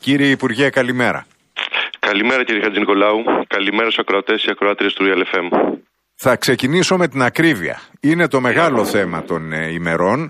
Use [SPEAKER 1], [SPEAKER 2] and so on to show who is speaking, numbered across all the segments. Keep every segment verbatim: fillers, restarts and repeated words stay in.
[SPEAKER 1] Κύριε Υπουργέ, καλημέρα.
[SPEAKER 2] Καλημέρα κύριε Χατζηνικολάου. Καλημέρα στους ακροατές και ακροάτριες του Real εφ εμ.
[SPEAKER 1] Θα ξεκινήσω με την ακρίβεια. Είναι το μεγάλο yeah. θέμα των ε, ημερών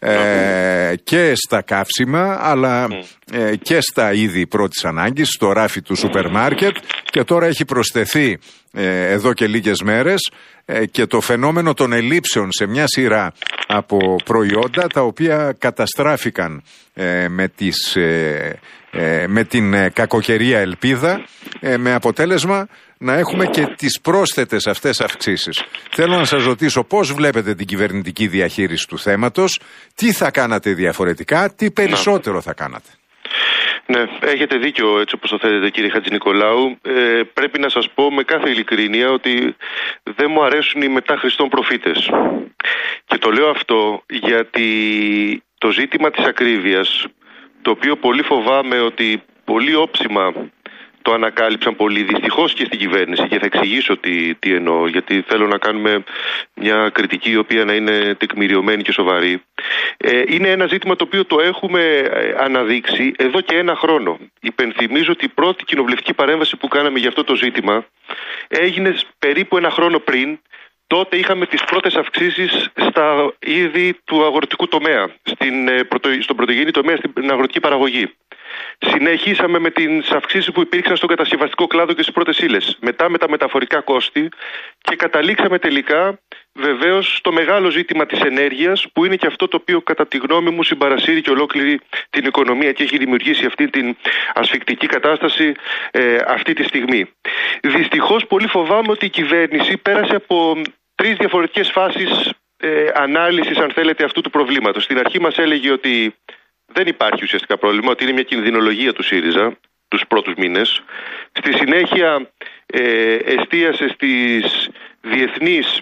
[SPEAKER 1] ε, yeah. και στα καύσιμα αλλά mm. ε, και στα είδη πρώτης ανάγκης, στο ράφι του σούπερ μάρκετ, και τώρα έχει προσθεθεί ε, εδώ και λίγες μέρες ε, και το φαινόμενο των ελλείψεων σε μια σειρά από προϊόντα τα οποία καταστράφηκαν ε, με, τις, ε, ε, με την ε, κακοκαιρία ελπίδα, ε, με αποτέλεσμα να έχουμε και τις πρόσθετες αυτές αυξήσεις. Θέλω να σας ρωτήσω πώς βλέπετε την κυβερνητική διαχείριση του θέματος, τι θα κάνατε διαφορετικά, τι περισσότερο θα κάνατε.
[SPEAKER 2] Ναι, έχετε δίκιο έτσι όπως το θέλετε κύριε Χατζηνικολάου. Ε, πρέπει να σας πω με κάθε ειλικρίνεια ότι δεν μου αρέσουν οι μετά Χριστόν προφήτες. Και το λέω αυτό γιατί το ζήτημα της ακρίβειας, το οποίο πολύ φοβάμαι ότι πολύ όψιμα το ανακάλυψαν πολύ δυστυχώς και στην κυβέρνηση, και θα εξηγήσω τι, τι εννοώ, γιατί θέλω να κάνουμε μια κριτική η οποία να είναι τεκμηριωμένη και σοβαρή. Ε, είναι ένα ζήτημα το οποίο το έχουμε αναδείξει εδώ και ένα χρόνο. Υπενθυμίζω ότι η πρώτη κοινοβουλευτική παρέμβαση που κάναμε για αυτό το ζήτημα έγινε περίπου ένα χρόνο πριν. Τότε είχαμε τις πρώτες αυξήσεις στα είδη του αγροτικού τομέα, στην, στον πρωτογενή τομέα, στην αγροτική παραγωγή. Συνεχίσαμε με τις αυξήσεις που υπήρξαν στον κατασκευαστικό κλάδο και στις πρώτες ύλες. Μετά με τα μεταφορικά κόστη, και καταλήξαμε τελικά βεβαίως στο μεγάλο ζήτημα της ενέργειας, που είναι και αυτό το οποίο κατά τη γνώμη μου συμπαρασύρει και ολόκληρη την οικονομία και έχει δημιουργήσει αυτή την ασφικτική κατάσταση ε, αυτή τη στιγμή. Δυστυχώς πολύ φοβάμαι ότι η κυβέρνηση πέρασε από τρεις διαφορετικές φάσεις ε, ανάλυσης, αν θέλετε, αυτού του προβλήματος. Στην αρχή μας έλεγε ότι δεν υπάρχει ουσιαστικά πρόβλημα, ότι είναι μια κινδυνολογία του ΣΥΡΙΖΑ τους πρώτους μήνες. Στη συνέχεια ε, εστίασε στις διεθνείς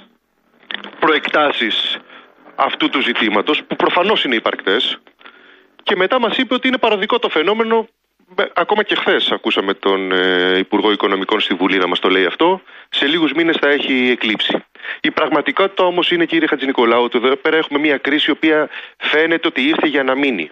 [SPEAKER 2] προεκτάσεις αυτού του ζητήματος, που προφανώς είναι υπαρκτές, και μετά μας είπε ότι είναι παροδικό το φαινόμενο. Ακόμα και χθες ακούσαμε τον ε, Υπουργό Οικονομικών στη Βουλή να μας το λέει αυτό. Σε λίγους μήνες θα έχει εκλείψει. Η πραγματικότητα όμως είναι, κύριε Χατζηνικολάου, ότι εδώ πέρα έχουμε μια κρίση η οποία φαίνεται ότι ήρθε για να μείνει.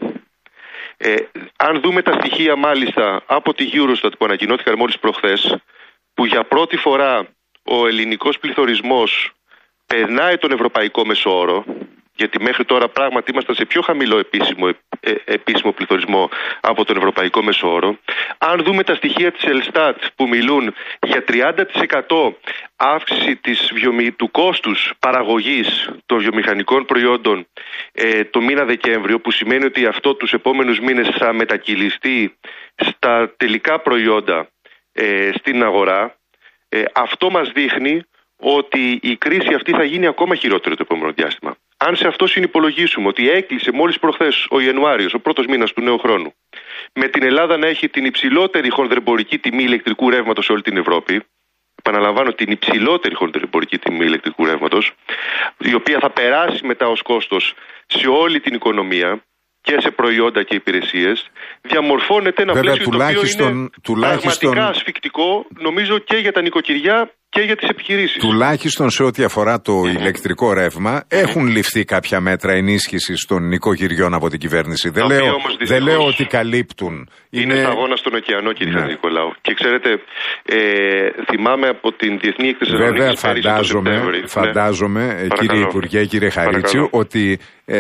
[SPEAKER 2] Ε, αν δούμε τα στοιχεία μάλιστα από τη Eurostat που ανακοινώθηκαν μόλις προχθές, που για πρώτη φορά ο ελληνικός πληθωρισμός περνάει τον ευρωπαϊκό μεσόωρο, γιατί μέχρι τώρα πράγματι ήμασταν σε πιο χαμηλό επίσημο, ε, επίσημο πληθωρισμό από τον ευρωπαϊκό μεσόωρο. Αν δούμε τα στοιχεία της Ελστάτ που μιλούν για τριάντα τοις εκατό αύξηση της βιομη... του κόστους παραγωγής των βιομηχανικών προϊόντων ε, το μήνα Δεκέμβριο, που σημαίνει ότι αυτό τους επόμενους μήνες θα μετακυλιστεί στα τελικά προϊόντα ε, στην αγορά, ε, αυτό μας δείχνει ότι η κρίση αυτή θα γίνει ακόμα χειρότερη το επόμενο διάστημα. Αν σε αυτό συνυπολογίσουμε ότι έκλεισε μόλις προχθές ο Ιανουάριος, ο πρώτος μήνας του νέου χρόνου, με την Ελλάδα να έχει την υψηλότερη χονδρεμπορική τιμή ηλεκτρικού ρεύματος σε όλη την Ευρώπη, επαναλαμβάνω, την υψηλότερη χονδρεμπορική τιμή ηλεκτρικού ρεύματος, η οποία θα περάσει μετά ως κόστος σε όλη την οικονομία και σε προϊόντα και υπηρεσίες, διαμορφώνεται ένα
[SPEAKER 1] Βέβαια,
[SPEAKER 2] πλαίσιο το οποίο είναι
[SPEAKER 1] τουλάχιστον...
[SPEAKER 2] πραγματικά ασφικτικό, νομίζω, και για τα νοικοκυριά και για τις επιχειρήσεις.
[SPEAKER 1] Τουλάχιστον σε ό,τι αφορά το mm-hmm. ηλεκτρικό ρεύμα, mm-hmm. έχουν ληφθεί κάποια μέτρα ενίσχυσης των νοικοκυριών από την κυβέρνηση. Δεν, λέω, δεν λέω ότι καλύπτουν.
[SPEAKER 2] Είναι, είναι σταγόνα στον ωκεανό, κύριε ναι. Νικολάου. Και ξέρετε, ε, θυμάμαι από την Διεθνή Έκθεση
[SPEAKER 1] Βέβαια, φαντάζομαι, φαντάζομαι ναι. κύριε Παρακαλώ. Υπουργέ, κύριε Χαρίτσιου, ότι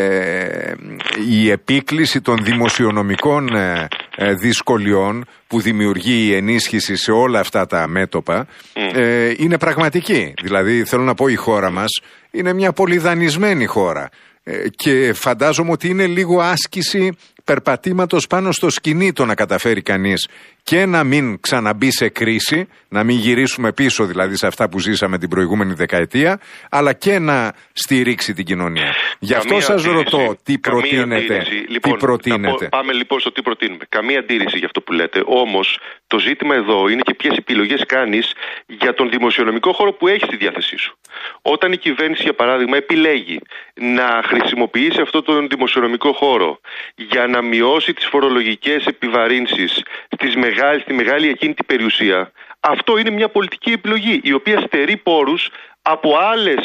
[SPEAKER 1] ε, η επίκληση των δημοσιονομικών ε, ε, δυσκολιών που δημιουργεί η ενίσχυση σε όλα αυτά τα μέτωπα mm. ε, είναι πραγματική. Δηλαδή, θέλω να πω, η χώρα μας είναι μια πολυδανισμένη χώρα ε, και φαντάζομαι ότι είναι λίγο άσκηση περπατήματος πάνω στο σκηνή το να καταφέρει κανείς και να μην ξαναμπεί σε κρίση, να μην γυρίσουμε πίσω δηλαδή σε αυτά που ζήσαμε την προηγούμενη δεκαετία, αλλά και να στηρίξει την κοινωνία. Γι' αυτό σας ρωτώ τι προτείνετε.
[SPEAKER 2] Λοιπόν,
[SPEAKER 1] τι προτείνετε.
[SPEAKER 2] Πάμε λοιπόν στο τι προτείνουμε. Καμία αντίρρηση για αυτό που λέτε. Όμως το ζήτημα εδώ είναι και ποιες επιλογές κάνεις για τον δημοσιονομικό χώρο που έχεις στη διάθεσή σου. Όταν η κυβέρνηση, για παράδειγμα, επιλέγει να χρησιμοποιήσει αυτό τον δημοσιονομικό χώρο για να μειώσει τις φορολογικές επιβαρύνσεις στις μεγάλη, στη μεγάλη εκείνη την περιουσία, αυτό είναι μια πολιτική επιλογή η οποία στερεί πόρους από άλλες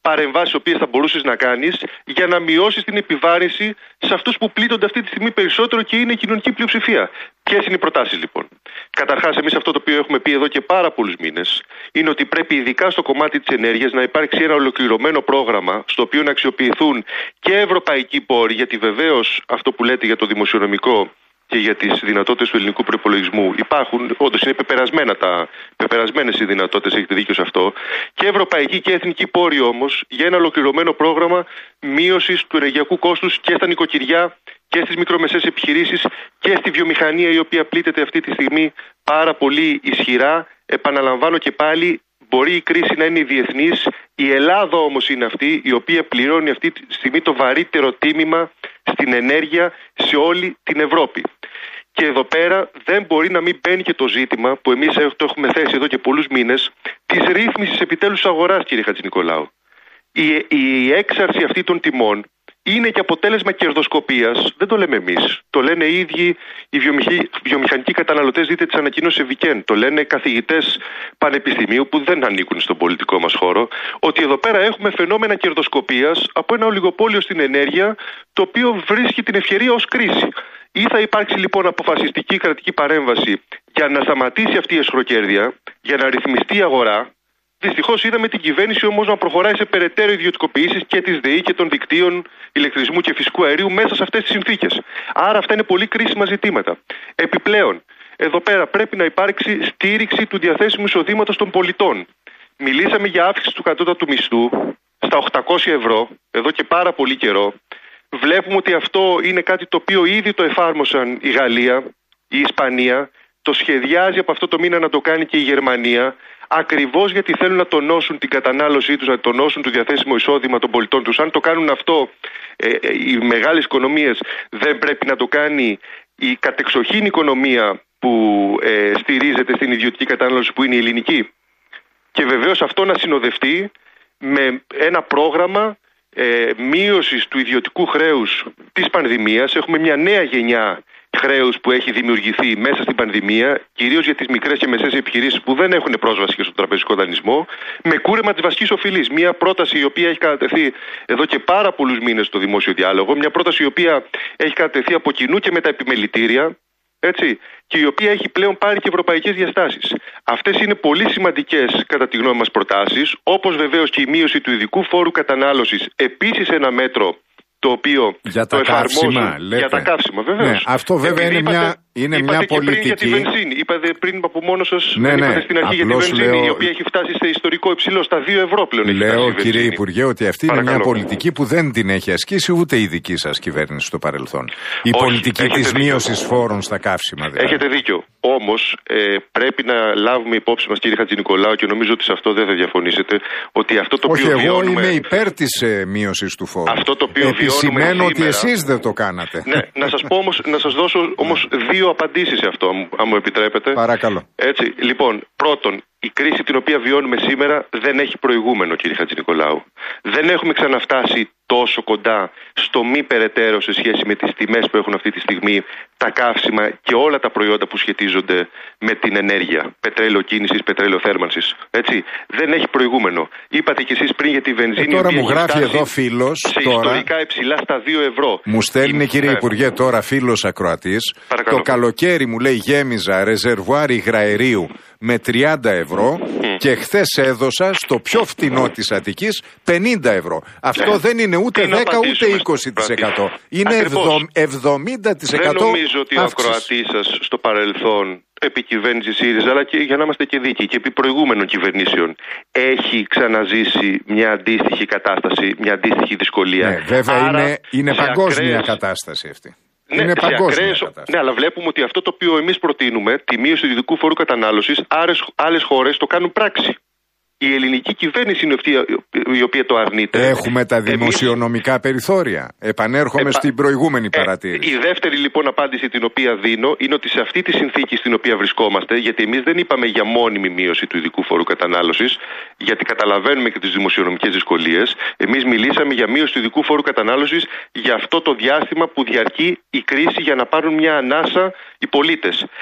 [SPEAKER 2] παρεμβάσεις οι οποίες θα μπορούσες να κάνεις για να μειώσεις την επιβάρυνση σε αυτούς που πλήττονται αυτή τη στιγμή περισσότερο και είναι η κοινωνική πλειοψηφία. Ποιες είναι οι προτάσεις λοιπόν? Καταρχάς, εμείς αυτό το οποίο έχουμε πει εδώ και πάρα πολλούς μήνες είναι ότι πρέπει ειδικά στο κομμάτι της ενέργειας να υπάρξει ένα ολοκληρωμένο πρόγραμμα στο οποίο να αξιοποιηθούν και ευρωπαϊκοί πόροι, γιατί βεβαίως αυτό που λέτε για το δημοσιονομικό και για τις δυνατότητες του ελληνικού προϋπολογισμού υπάρχουν, όντως είναι πεπερασμένα τα, πεπερασμένες οι δυνατότητες, έχετε δίκιο σε αυτό, και ευρωπαϊκοί και εθνικοί πόροι όμως για ένα ολοκληρωμένο πρόγραμμα μείωσης του ενεργειακού κόστους και στα νοικοκυριά και στις μικρομεσαίες επιχειρήσεις και στη βιομηχανία, η οποία πλήττεται αυτή τη στιγμή πάρα πολύ ισχυρά. Επαναλαμβάνω και πάλι, μπορεί η κρίση να είναι διεθνής, η Ελλάδα όμως είναι αυτή η οποία πληρώνει αυτή τη στιγμή το βαρύτερο τίμημα στην ενέργεια σε όλη την Ευρώπη. Και εδώ πέρα δεν μπορεί να μην μπαίνει και το ζήτημα που εμείς το έχουμε θέσει εδώ και πολλούς μήνες, της ρύθμισης επιτέλους αγοράς, κύριε Χατζηνικολάου. Η, η έξαρση αυτή των τιμών είναι και αποτέλεσμα κερδοσκοπίας, δεν το λέμε εμείς. Το λένε οι ίδιοι οι βιομηχανικοί καταναλωτές, δείτε τις ανακοινώσεις Ευικέν. Το λένε καθηγητές πανεπιστημίου που δεν ανήκουν στον πολιτικό μας χώρο, ότι εδώ πέρα έχουμε φαινόμενα κερδοσκοπίας από ένα ολιγοπόλιο στην ενέργεια, το οποίο βρίσκει την ευκαιρία ως κρίση. Ή θα υπάρξει λοιπόν αποφασιστική κρατική παρέμβαση για να σταματήσει αυτή η εσχροκέρδεια, για να ρυθμιστεί η αγορά. Δυστυχώς είδαμε την κυβέρνηση όμως να προχωράει σε περαιτέρω ιδιωτικοποιήσεις και της ΔΕΗ και των δικτύων ηλεκτρισμού και φυσικού αερίου μέσα σε αυτές τις συνθήκες. Άρα αυτά είναι πολύ κρίσιμα ζητήματα. Επιπλέον, εδώ πέρα πρέπει να υπάρξει στήριξη του διαθέσιμου εισοδήματος των πολιτών. Μιλήσαμε για αύξηση του κατώτατου μισθού στα οκτακόσια ευρώ εδώ και πάρα πολύ καιρό. Βλέπουμε ότι αυτό είναι κάτι το οποίο ήδη το εφάρμοσαν η Γαλλία, η Ισπανία, το σχεδιάζει από αυτό το μήνα να το κάνει και η Γερμανία, ακριβώς γιατί θέλουν να τονώσουν την κατανάλωσή τους, να τονώσουν το διαθέσιμο εισόδημα των πολιτών τους. Αν το κάνουν αυτό ε, ε, οι μεγάλες οικονομίες, δεν πρέπει να το κάνει η κατεξοχήν οικονομία που ε, στηρίζεται στην ιδιωτική κατανάλωση, που είναι η ελληνική? Και βεβαίως αυτό να συνοδευτεί με ένα πρόγραμμα ε, μείωσης του ιδιωτικού χρέους της πανδημίας. Έχουμε μια νέα γενιά χρέους που έχει δημιουργηθεί μέσα στην πανδημία, κυρίως για τις μικρές και μεσαίες επιχειρήσεις που δεν έχουν πρόσβαση και στον τραπεζικό δανεισμό, με κούρεμα της βασικής οφειλής. Μια πρόταση η οποία έχει κατατεθεί εδώ και πάρα πολλούς μήνες στο δημόσιο διάλογο, μια πρόταση η οποία έχει κατατεθεί από κοινού και με τα επιμελητήρια, έτσι, και η οποία έχει πλέον πάρει και ευρωπαϊκές διαστάσεις. Αυτές είναι πολύ σημαντικές κατά τη γνώμη μας προτάσεις, όπως βεβαίως και η μείωση του ειδικού φόρου κατανάλωσης, επίσης ένα μέτρο το οποίο
[SPEAKER 1] για
[SPEAKER 2] το
[SPEAKER 1] τα
[SPEAKER 2] εφαρμόζουν
[SPEAKER 1] καύσιμα,
[SPEAKER 2] για τα καύσιμα, βεβαίως.
[SPEAKER 1] Ναι, αυτό βέβαια είναι
[SPEAKER 2] είπατε,
[SPEAKER 1] μια, είναι
[SPEAKER 2] είπατε
[SPEAKER 1] μια
[SPEAKER 2] και
[SPEAKER 1] πολιτική.
[SPEAKER 2] Πριν για τη βενζίνη. Είπατε πριν από μόνο σας,
[SPEAKER 1] ναι, ναι,
[SPEAKER 2] είπατε στην αρχή για τη βενζίνη,
[SPEAKER 1] λέω...
[SPEAKER 2] η οποία έχει φτάσει σε ιστορικό υψηλό, στα δύο ευρώ πλέον.
[SPEAKER 1] Λέω, κύριε Υπουργέ, ότι αυτή
[SPEAKER 2] Παρακαλώ.
[SPEAKER 1] είναι μια πολιτική που δεν την έχει ασκήσει ούτε η δική σας κυβέρνηση στο παρελθόν. Η
[SPEAKER 2] Όχι,
[SPEAKER 1] πολιτική της
[SPEAKER 2] δίκιο.
[SPEAKER 1] μείωσης φόρων στα καύσιμα, δηλαδή.
[SPEAKER 2] Έχετε δίκιο. Όμως ε, πρέπει να λάβουμε υπόψη μας, κύριε Χατζηνικολάου, και νομίζω ότι σε αυτό δεν θα διαφωνήσετε, ότι αυτό το
[SPEAKER 1] Όχι,
[SPEAKER 2] οποίο
[SPEAKER 1] εγώ
[SPEAKER 2] βιώνουμε...
[SPEAKER 1] είμαι υπέρ της ε, μείωσης του φόρου.
[SPEAKER 2] Αυτό το οποίο
[SPEAKER 1] επισημαίνω
[SPEAKER 2] βιώνουμε
[SPEAKER 1] ότι
[SPEAKER 2] σήμερα...
[SPEAKER 1] εσείς δεν το κάνατε.
[SPEAKER 2] Ναι, να σας πω όμως, να σας δώσω όμως δύο απαντήσεις σε αυτό, αν μου επιτρέπετε.
[SPEAKER 1] Παρακαλώ.
[SPEAKER 2] Έτσι, λοιπόν, πρώτον, η κρίση την οποία βιώνουμε σήμερα δεν έχει προηγούμενο, κύριε Χατζηνικολάου. Δεν έχουμε ξαναφτάσει τόσο κοντά στο μη περαιτέρω σε σχέση με τις τιμές που έχουν αυτή τη στιγμή τα καύσιμα και όλα τα προϊόντα που σχετίζονται με την ενέργεια. Πετρέλαιο κίνησης, πετρέλαιο θέρμανσης. Έτσι, δεν έχει προηγούμενο. Είπατε κι εσείς πριν για τη βενζίνη.
[SPEAKER 1] Ε, τώρα μου γράφει εδώ φίλος.
[SPEAKER 2] Σε
[SPEAKER 1] τώρα,
[SPEAKER 2] ιστορικά υψηλά στα δύο ευρώ.
[SPEAKER 1] Μου στέλνει, κύριε
[SPEAKER 2] ναι.
[SPEAKER 1] Υπουργέ, τώρα φίλος ακροατής.
[SPEAKER 2] Παρακαλώ.
[SPEAKER 1] Το καλοκαίρι μου λέει γέμιζα ρεζερβουάρ υγραερίου με τριάντα ευρώ mm. και χθες έδωσα στο πιο φτηνό της Αττικής πενήντα ευρώ. Αυτό yeah. δεν είναι ούτε δέκα ούτε είκοσι τοις εκατό. Είναι εβδομήντα τοις εκατό.
[SPEAKER 2] Δεν νομίζω ότι ο ακροατής σας στο παρελθόν, επί κυβέρνηση ΣΥΡΙΖΑ, αλλά και για να είμαστε και δίκαιοι και επί προηγούμενων κυβερνήσεων, έχει ξαναζήσει μια αντίστοιχη κατάσταση, μια αντίστοιχη δυσκολία.
[SPEAKER 1] Ναι, βέβαια
[SPEAKER 2] Άρα,
[SPEAKER 1] είναι, είναι παγκόσμια
[SPEAKER 2] ακραίες...
[SPEAKER 1] κατάσταση αυτή.
[SPEAKER 2] Ναι,
[SPEAKER 1] είναι παγκόσμια
[SPEAKER 2] ακραίες...
[SPEAKER 1] κατάσταση.
[SPEAKER 2] Ναι, αλλά βλέπουμε ότι αυτό το οποίο εμείς προτείνουμε, τη μείωση του ιδιωτικού φόρου κατανάλωσης, άλλες χώρες το κάνουν πράξη. Η ελληνική κυβέρνηση είναι αυτή η οποία το αρνείται.
[SPEAKER 1] Έχουμε τα δημοσιονομικά Εμείς... περιθώρια. Επανέρχομαι Επα... στην προηγούμενη ε, παρατήρηση.
[SPEAKER 2] Η δεύτερη λοιπόν απάντηση την οποία δίνω είναι ότι σε αυτή τη συνθήκη στην οποία βρισκόμαστε, γιατί εμείς δεν είπαμε για μόνιμη μείωση του ειδικού φόρου κατανάλωσης, γιατί καταλαβαίνουμε και τις δημοσιονομικές δυσκολίες, εμείς μιλήσαμε για μείωση του ειδικού φόρου κατανάλωσης για αυτό το διάστημα που διαρκεί η κρίση, για να πάρουν μια ανάσα οι πολίτες.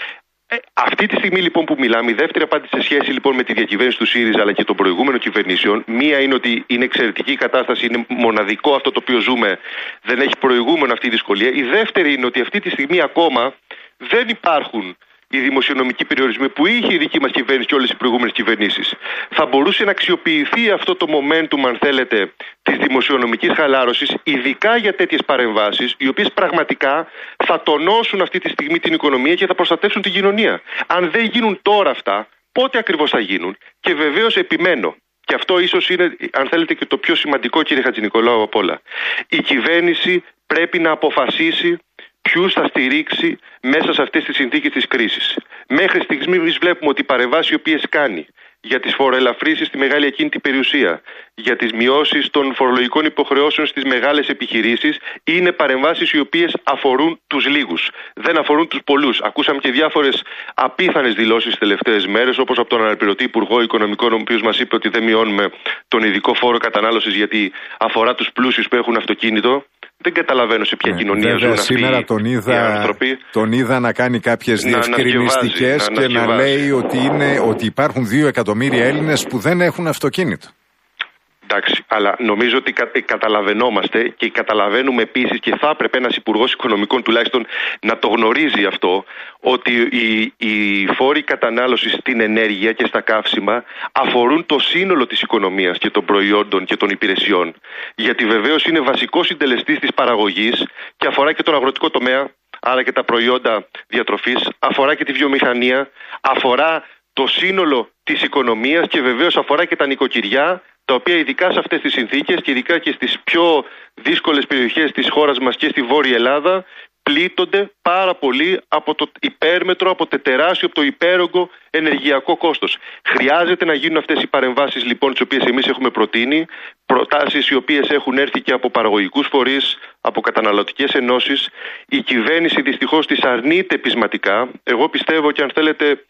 [SPEAKER 2] Ε, αυτή τη στιγμή λοιπόν που μιλάμε, η δεύτερη απάντηση σε σχέση λοιπόν με τη διακυβέρνηση του ΣΥΡΙΖΑ αλλά και των προηγούμενων κυβερνήσεων, μία είναι ότι είναι εξαιρετική η κατάσταση, είναι μοναδικό αυτό το οποίο ζούμε, δεν έχει προηγούμενο αυτή η δυσκολία. Η δεύτερη είναι ότι αυτή τη στιγμή ακόμα δεν υπάρχουν οι δημοσιονομικοί περιορισμοί που είχε η δική μας κυβέρνηση και όλες οι προηγούμενες κυβερνήσεις. Θα μπορούσε να αξιοποιηθεί αυτό το momentum, αν θέλετε, της δημοσιονομικής χαλάρωσης, ειδικά για τέτοιες παρεμβάσεις, οι οποίες πραγματικά θα τονώσουν αυτή τη στιγμή την οικονομία και θα προστατεύσουν την κοινωνία. Αν δεν γίνουν τώρα αυτά, πότε ακριβώς θα γίνουν? Και βεβαίως επιμένω, και αυτό ίσως είναι, αν θέλετε, και το πιο σημαντικό, κύριε Χατζηνικολάου, απ' όλα. Η κυβέρνηση πρέπει να αποφασίσει ποιους θα στηρίξει μέσα σε αυτές τις συνθήκες της κρίσης. Μέχρι στιγμής βλέπουμε ότι οι παρεμβάσεις οι οποίες κάνει για τις φοροελαφρύσεις στη μεγάλη ακίνητη περιουσία, για τις μειώσεις των φορολογικών υποχρεώσεων στις μεγάλες επιχειρήσεις, είναι παρεμβάσεις οι οποίες αφορούν τους λίγους, δεν αφορούν τους πολλούς. Ακούσαμε και διάφορες απίθανες δηλώσεις τις τελευταίες μέρες, όπως από τον αναπληρωτή Υπουργό Οικονομικών, ο οποίος μας είπε ότι δεν μειώνουμε τον ειδικό φόρο κατανάλωσης γιατί αφορά τους πλούσιους που έχουν αυτοκίνητο. Δεν καταλαβαίνω σε ποια ναι, κοινωνία ζουν αυτοί
[SPEAKER 1] σήμερα τον είδα, τον είδα να κάνει κάποιες διευκρινιστικές και να, να λέει ότι, είναι, ότι υπάρχουν δύο εκατομμύρια Έλληνες που δεν έχουν αυτοκίνητο.
[SPEAKER 2] Εντάξει, αλλά νομίζω ότι κα, καταλαβαίνόμαστε και καταλαβαίνουμε επίσης, και θα έπρεπε ένας Υπουργός Οικονομικών τουλάχιστον να το γνωρίζει αυτό, ότι οι, οι φόροι κατανάλωσης στην ενέργεια και στα καύσιμα αφορούν το σύνολο της οικονομίας και των προϊόντων και των υπηρεσιών. Γιατί βεβαίως είναι βασικός συντελεστής της παραγωγής και αφορά και τον αγροτικό τομέα, άρα και τα προϊόντα διατροφής, αφορά και τη βιομηχανία, αφορά το σύνολο της οικονομίας και βεβαίως αφορά και τα νοικοκυριά, τα οποία ειδικά σε αυτές τις συνθήκες και ειδικά και στις πιο δύσκολες περιοχές της χώρας μας και στη Βόρεια Ελλάδα πλήττονται πάρα πολύ από το υπέρμετρο, από το τεράστιο, από το υπέρογκο ενεργειακό κόστος. Χρειάζεται να γίνουν αυτές οι παρεμβάσεις λοιπόν, τις οποίες εμείς έχουμε προτείνει, προτάσεις οι οποίες έχουν έρθει και από παραγωγικούς φορείς, από καταναλωτικές ενώσεις. Η κυβέρνηση δυστυχώς τις αρνείται πεισματικά. Εγώ πιστεύω, και αν θέλετε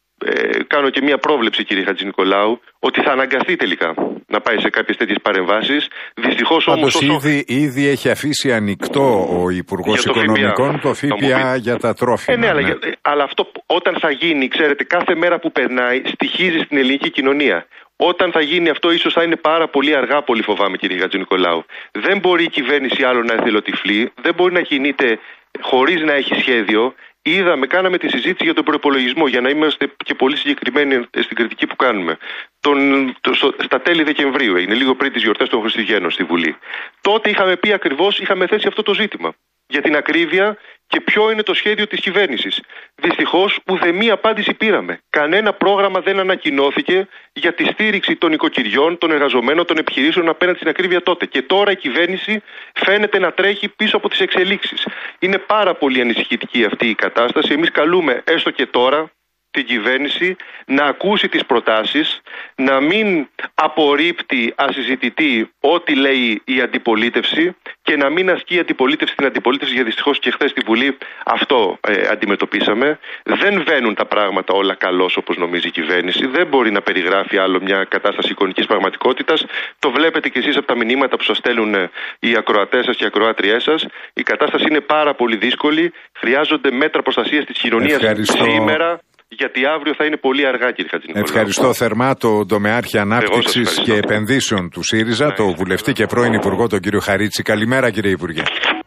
[SPEAKER 2] Ε, κάνω και μία πρόβλεψη, κύριε Χατζηνικολάου, ότι θα αναγκαστεί τελικά να πάει σε κάποιες τέτοιες παρεμβάσεις. Δυστυχώς όμως. Όσο...
[SPEAKER 1] Ήδη, ήδη έχει αφήσει ανοιχτό ο Υπουργός Οικονομικών το ΦΠΑ για τα τρόφιμα.
[SPEAKER 2] Ε, ναι, ναι. Αλλά, αλλά αυτό όταν θα γίνει, ξέρετε, κάθε μέρα που περνάει στοιχίζει στην ελληνική κοινωνία. Όταν θα γίνει αυτό, ίσως θα είναι πάρα πολύ αργά, πολύ φοβάμαι, κύριε Χατζηνικολάου. Δεν μπορεί η κυβέρνηση άλλο να εθελοτυφλεί, δεν μπορεί να κινείται χωρίς να έχει σχέδιο. Είδαμε, κάναμε τη συζήτηση για τον προϋπολογισμό, για να είμαστε και πολύ συγκεκριμένοι στην κριτική που κάνουμε. Τον, το, στο, στα τέλη Δεκεμβρίου, είναι λίγο πριν τις γιορτές των Χριστουγέννων στη Βουλή. Τότε είχαμε πει ακριβώς, είχαμε θέσει αυτό το ζήτημα. Για την ακρίβεια και ποιο είναι το σχέδιο της κυβέρνησης. Δυστυχώς, ουδέμια απάντηση πήραμε. Κανένα πρόγραμμα δεν ανακοινώθηκε για τη στήριξη των οικοκυριών, των εργαζομένων, των επιχειρήσεων απέναντι στην ακρίβεια τότε. Και τώρα η κυβέρνηση φαίνεται να τρέχει πίσω από τις εξελίξεις. Είναι πάρα πολύ ανησυχητική αυτή η κατάσταση. Εμείς καλούμε έστω και τώρα την κυβέρνηση να ακούσει τις προτάσεις, να μην απορρίπτει ασυζητητή ό,τι λέει η αντιπολίτευση και να μην ασκεί αντιπολίτευση στην αντιπολίτευση, γιατί δυστυχώς και χθες στη Βουλή αυτό ε, αντιμετωπίσαμε. Δεν βαίνουν τα πράγματα όλα καλώς όπως νομίζει η κυβέρνηση. Δεν μπορεί να περιγράφει άλλο μια κατάσταση εικονικής πραγματικότητας. Το βλέπετε κι εσείς από τα μηνύματα που σας στέλνουν οι ακροατές σας και οι ακροάτριές σας. Η κατάσταση είναι πάρα πολύ δύσκολη. Χρειάζονται μέτρα προστασίας της κοινωνίας σήμερα. Γιατί αύριο θα είναι πολύ αργά, κύριε Χατζηνικολάου.
[SPEAKER 1] Ευχαριστώ θερμά τον τομεάρχη Ανάπτυξης και Επενδύσεων του ΣΥΡΙΖΑ, ναι, το βουλευτή και πρώην Υπουργό, τον κύριο Χαρίτση. Καλημέρα, κύριε Υπουργέ.